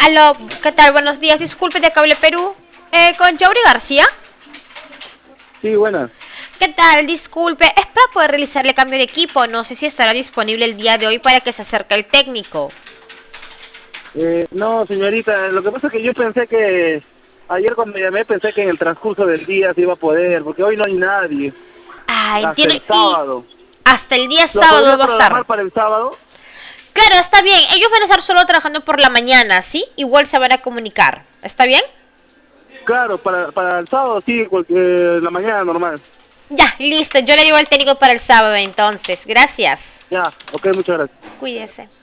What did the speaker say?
Aló, ¿qué tal? Buenos días, disculpe de Cable Perú. Con Yauri García. Sí, buenas. ¿Qué tal? Disculpe, es para poder realizarle cambio de equipo. No sé si estará disponible el día de hoy para que se acerque el técnico. No, señorita, lo que pasa es que yo pensé que ayer cuando llamé pensé que en el transcurso del día se iba a poder, porque hoy no hay nadie, Ah, hasta entiendo. el Y sábado. hasta el día ¿Lo sábado podría va a estar. programar para el sábado? Claro, está bien. Ellos van a estar solo trabajando por la mañana, ¿sí? Igual se van a comunicar. ¿Está bien? Claro, para el sábado sí, la mañana normal. Ya, listo. Yo le digo al técnico para el sábado entonces. Gracias. Ya, ok, muchas gracias. Cuídese.